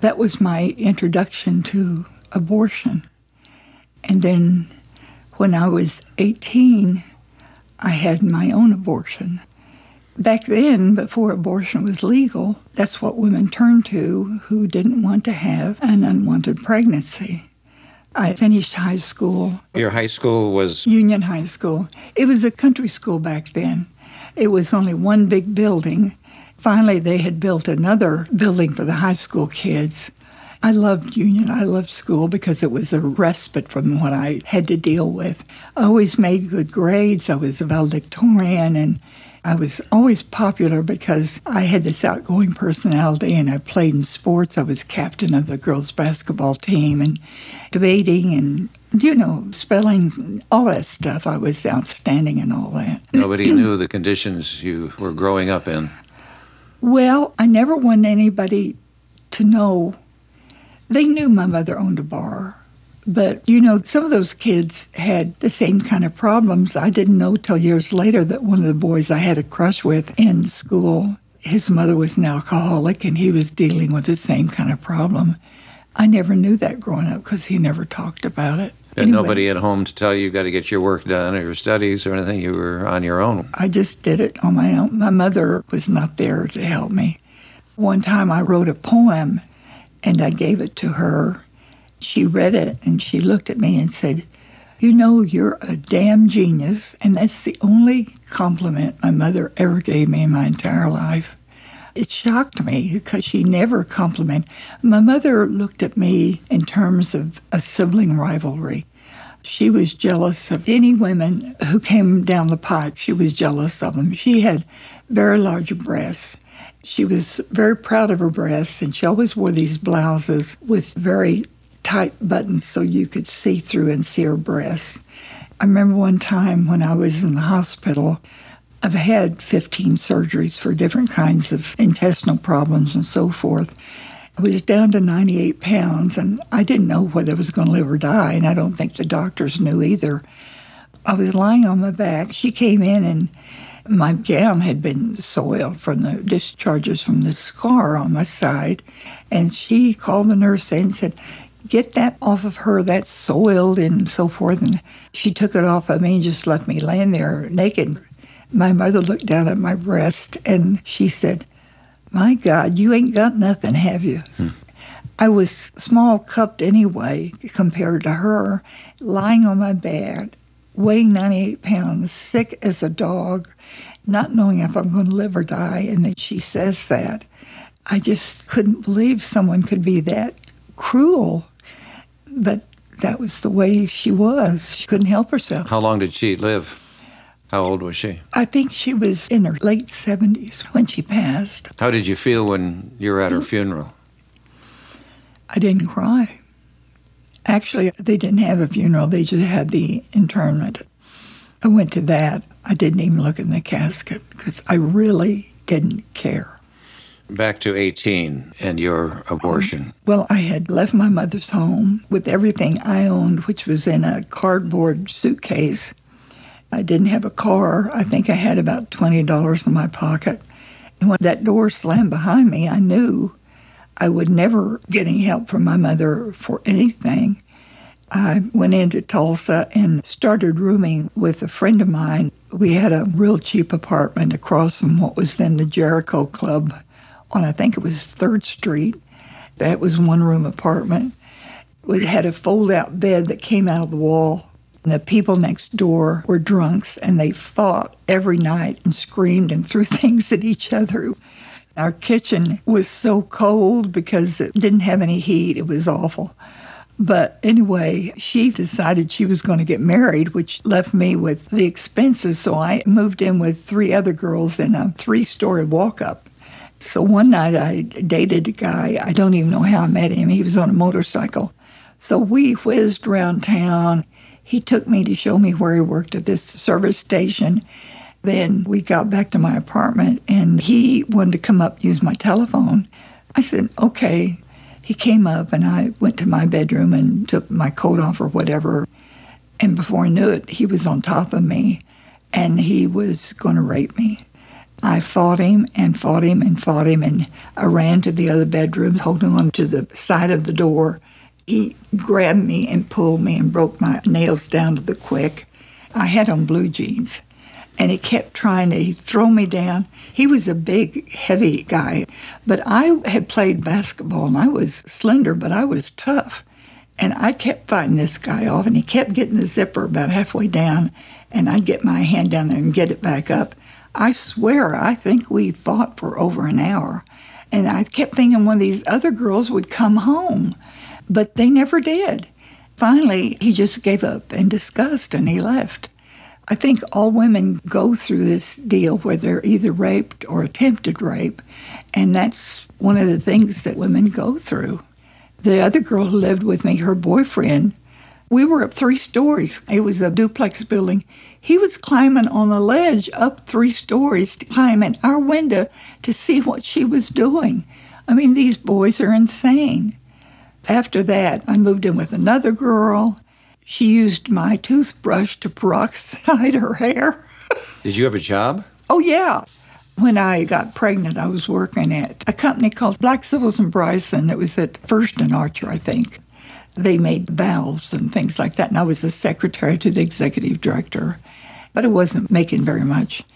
That was my introduction to abortion. And then when I was 18, I had my own abortion. Back then, before abortion was legal, that's what women turned to who didn't want to have an unwanted pregnancy. I finished high school. Your high school was? Union High School. It was a country school back then. It was only one big building. Finally, they had built another building for the high school kids. I loved Union. I loved school because it was a respite from what I had to deal with. I always made good grades. I was a valedictorian, and I was always popular because I had this outgoing personality, and I played in sports. I was captain of the girls' basketball team, and debating and, spelling, all that stuff. I was outstanding in all that. Nobody knew the conditions you were growing up in. Well, I never wanted anybody to know. They knew my mother owned a bar. But, some of those kids had the same kind of problems. I didn't know till years later that one of the boys I had a crush with in school, his mother was an alcoholic, and he was dealing with the same kind of problem. I never knew that growing up because he never talked about it. And nobody at home to tell you got to get your work done or your studies or anything? You were on your own? I just did it on my own. My mother was not there to help me. One time I wrote a poem, and I gave it to her. She read it, and she looked at me and said, "You're a damn genius." And that's the only compliment my mother ever gave me in my entire life. It shocked me because she never complimented. My mother looked at me in terms of a sibling rivalry. She was jealous of any women who came down the pike. She was jealous of them. She had very large breasts. She was very proud of her breasts, and she always wore these blouses with very tight buttons so you could see through and see her breasts. I remember one time when I was in the hospital, I've had 15 surgeries for different kinds of intestinal problems and so forth. I was down to 98 pounds, and I didn't know whether I was going to live or die, and I don't think the doctors knew either. I was lying on my back. She came in, and my gown had been soiled from the discharges from the scar on my side, and she called the nurse in and said, "Get that off of her, that's soiled," and so forth. And she took it off of me and just left me laying there naked. My mother looked down at my breast and she said, "My God, you ain't got nothing, have you?" I was small cupped anyway compared to her, lying on my bed, weighing 98 pounds, sick as a dog, not knowing if I'm going to live or die, and then she says that. I just couldn't believe someone could be that cruel. But that was the way she was. She couldn't help herself. How long did she live? How old was she? I think she was in her late 70s when she passed. How did you feel when you were at her funeral? I didn't cry. Actually, they didn't have a funeral. They just had the internment. I went to that. I didn't even look in the casket because I really didn't care. Back to 18 and your abortion. Well, I had left my mother's home with everything I owned, which was in a cardboard suitcase. I didn't have a car. I think I had about $20 in my pocket. And when that door slammed behind me, I knew I would never get any help from my mother for anything. I went into Tulsa and started rooming with a friend of mine. We had a real cheap apartment across from what was then the Jericho Club on, I think it was 3rd Street. That was one-room apartment. We had a fold-out bed that came out of the wall. And the people next door were drunks, and they fought every night and screamed and threw things at each other. Our kitchen was so cold because it didn't have any heat. It was awful. But anyway, she decided she was going to get married, which left me with the expenses. So I moved in with 3 other girls in a 3-story walk-up. So one night I dated a guy. I don't even know how I met him. He was on a motorcycle. So we whizzed around town. He took me to show me where he worked at this service station. Then we got back to my apartment, and he wanted to come up and use my telephone. I said, okay. He came up, and I went to my bedroom and took my coat off or whatever. And before I knew it, he was on top of me, and he was going to rape me. I fought him and fought him and fought him, and I ran to the other bedroom, holding on to the side of the door. He grabbed me and pulled me and broke my nails down to the quick. I had on blue jeans, and he kept trying to throw me down. He was a big, heavy guy, but I had played basketball, and I was slender, but I was tough. And I kept fighting this guy off, and he kept getting the zipper about halfway down, and I'd get my hand down there and get it back up. I swear, I think we fought for over an hour. And I kept thinking one of these other girls would come home, but they never did. Finally, he just gave up in disgust, and he left. I think all women go through this deal where they're either raped or attempted rape, and that's one of the things that women go through. The other girl who lived with me, her boyfriend, we were up 3 stories. It was a duplex building. He was climbing on a ledge up 3 stories to climb in our window to see what she was doing. I mean, these boys are insane. After that, I moved in with another girl. She used my toothbrush to peroxide her hair. Did you have a job? Oh, yeah. When I got pregnant, I was working at a company called Black Civils and Bryson. It was at First and Archer, I think. They made valves and things like that, and I was the secretary to the executive director. But I wasn't making very much.